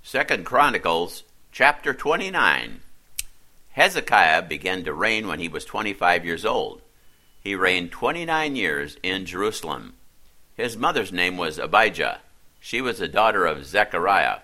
2 Chronicles chapter 29. Hezekiah began to reign when he was 25 years old. He reigned 29 years in Jerusalem. His mother's name was Abijah. She was the daughter of Zechariah.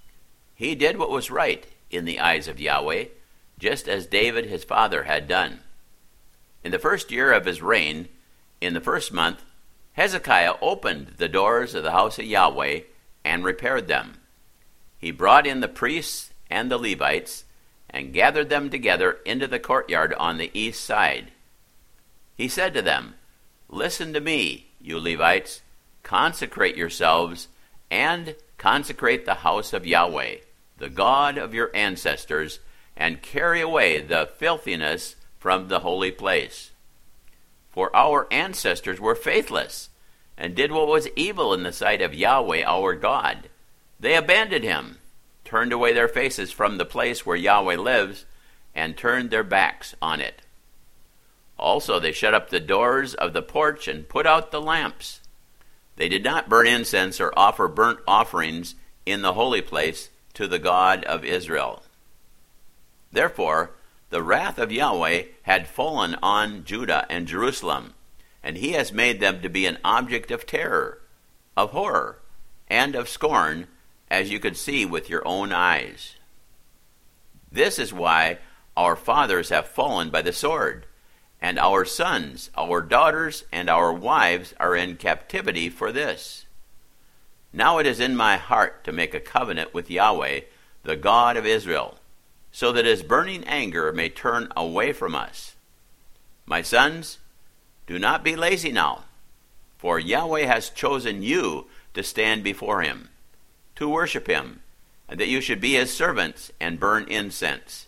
He did what was right in the eyes of Yahweh, just as David his father had done. In the first year of his reign, in the first month, Hezekiah opened the doors of the house of Yahweh and repaired them. He brought in the priests and the Levites and gathered them together into the courtyard on the east side. He said to them, "Listen to me, you Levites, consecrate yourselves and consecrate the house of Yahweh, the God of your ancestors, and carry away the filthiness from the holy place. For our ancestors were faithless and did what was evil in the sight of Yahweh our God. They abandoned him, turned away their faces from the place where Yahweh lives, and turned their backs on it. Also they shut up the doors of the porch and put out the lamps. They did not burn incense or offer burnt offerings in the holy place to the God of Israel. Therefore the wrath of Yahweh had fallen on Judah and Jerusalem, and he has made them to be an object of terror, of horror, and of scorn, as you could see with your own eyes. This is why our fathers have fallen by the sword, and our sons, our daughters, and our wives are in captivity for this. Now it is in my heart to make a covenant with Yahweh, the God of Israel, so that his burning anger may turn away from us. My sons, do not be lazy now, for Yahweh has chosen you to stand before him, to worship him, and that you should be his servants and burn incense."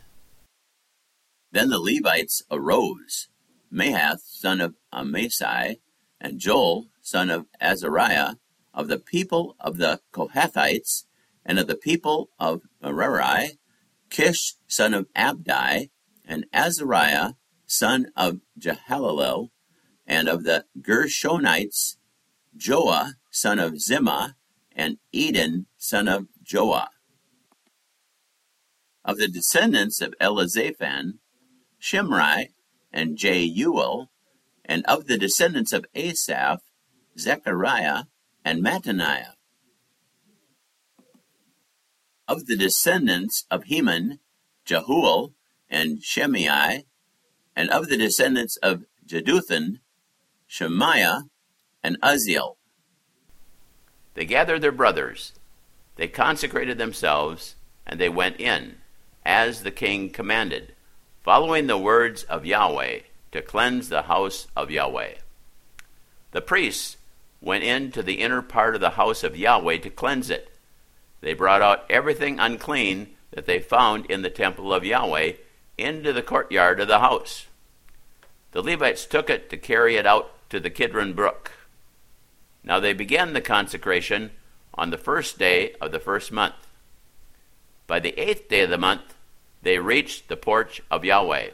Then the Levites arose, Mahath son of Amasai, and Joel son of Azariah, of the people of the Kohathites, and of the people of Merari, Kish son of Abdi, and Azariah son of Jehalelel, and of the Gershonites, Joah son of Zimmah, and Eden son of Joah. Of the descendants of Elizaphan, Shimri and Jeuel, and of the descendants of Asaph, Zechariah and Mattaniah. Of the descendants of Heman, Jehuel and Shimei, and of the descendants of Jeduthun, Shemaiah and Uzziel. They gathered their brothers, they consecrated themselves, and they went in, as the king commanded, following the words of Yahweh, to cleanse the house of Yahweh. The priests went into the inner part of the house of Yahweh to cleanse it. They brought out everything unclean that they found in the temple of Yahweh into the courtyard of the house. The Levites took it to carry it out to the Kidron brook. Now they began the consecration on the first day of the first month. By the 8th day of the month, they reached the porch of Yahweh.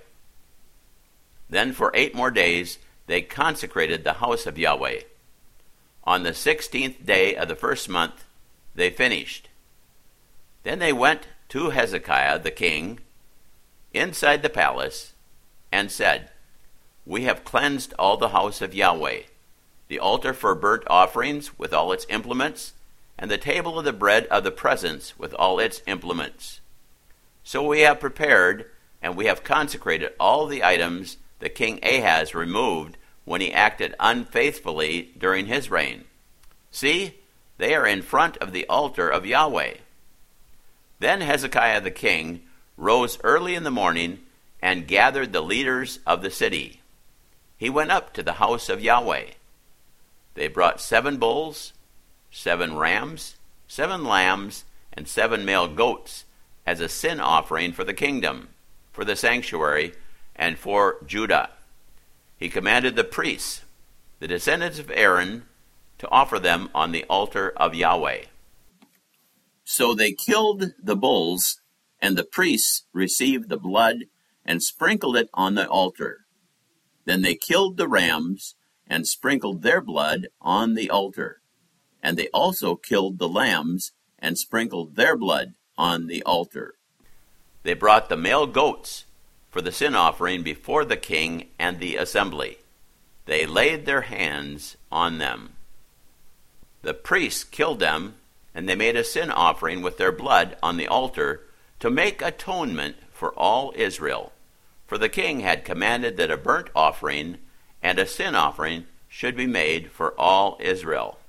Then for 8 more days, they consecrated the house of Yahweh. On the 16th day of the first month, they finished. Then they went to Hezekiah the king, inside the palace, and said, "We have cleansed all the house of Yahweh, the altar for burnt offerings with all its implements, and the table of the bread of the presence with all its implements. So we have prepared, and we have consecrated all the items that King Ahaz removed when he acted unfaithfully during his reign. See, they are in front of the altar of Yahweh." Then Hezekiah the king rose early in the morning and gathered the leaders of the city. He went up to the house of Yahweh. They brought 7 bulls, 7 rams, 7 lambs, and 7 male goats as a sin offering for the kingdom, for the sanctuary, and for Judah. He commanded the priests, the descendants of Aaron, to offer them on the altar of Yahweh. So they killed the bulls, and the priests received the blood and sprinkled it on the altar. Then they killed the rams and sprinkled their blood on the altar. And they also killed the lambs and sprinkled their blood on the altar. They brought the male goats for the sin offering before the king and the assembly. They laid their hands on them. The priests killed them, and they made a sin offering with their blood on the altar to make atonement for all Israel. For the king had commanded that a burnt offering and a sin offering should be made for all Israel.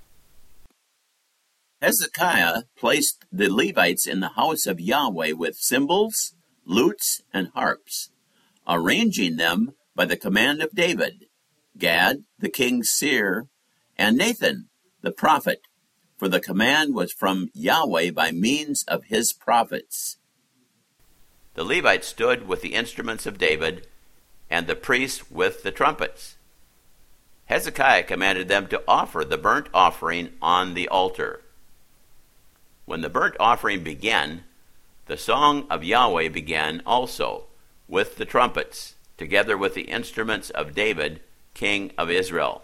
Hezekiah placed the Levites in the house of Yahweh with cymbals, lutes, and harps, arranging them by the command of David, Gad, the king's seer, and Nathan, the prophet, for the command was from Yahweh by means of his prophets. The Levites stood with the instruments of David, and the priests with the trumpets. Hezekiah commanded them to offer the burnt offering on the altar. When the burnt offering began, the song of Yahweh began also, with the trumpets, together with the instruments of David, king of Israel.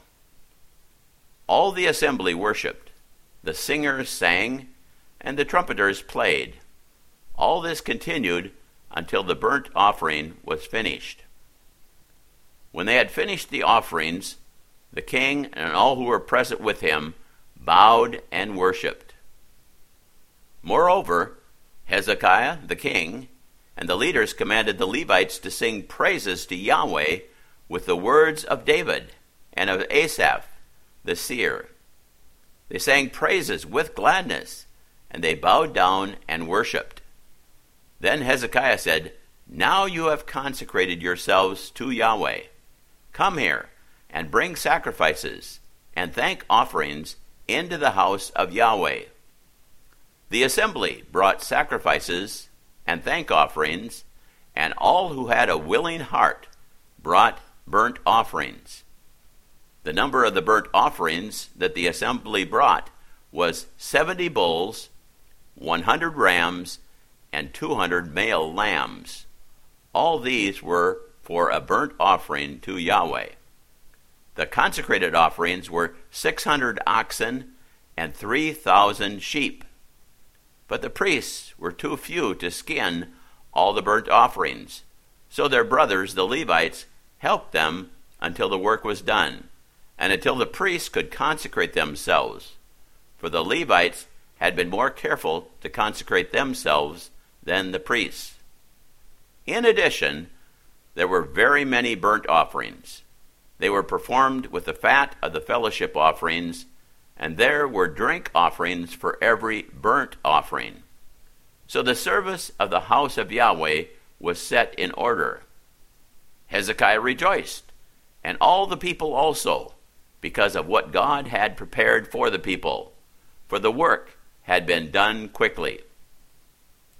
All the assembly worshipped, the singers sang, and the trumpeters played. All this continued until the burnt offering was finished. When they had finished the offerings, the king and all who were present with him bowed and worshipped. Moreover, Hezekiah the king and the leaders commanded the Levites to sing praises to Yahweh with the words of David and of Asaph the seer. They sang praises with gladness, and they bowed down and worshipped. Then Hezekiah said, "Now you have consecrated yourselves to Yahweh. Come here and bring sacrifices and thank offerings into the house of Yahweh." The assembly brought sacrifices and thank offerings, and all who had a willing heart brought burnt offerings. The number of the burnt offerings that the assembly brought was 70 bulls, 100 rams, and 200 male lambs. All these were for a burnt offering to Yahweh. The consecrated offerings were 600 oxen and 3,000 sheep. But the priests were too few to skin all the burnt offerings, so their brothers, the Levites, helped them until the work was done, and until the priests could consecrate themselves. For the Levites had been more careful to consecrate themselves than the priests. In addition, there were very many burnt offerings. They were performed with the fat of the fellowship offerings, and there were drink offerings for every burnt offering. So the service of the house of Yahweh was set in order. Hezekiah rejoiced, and all the people also, because of what God had prepared for the people, for the work had been done quickly.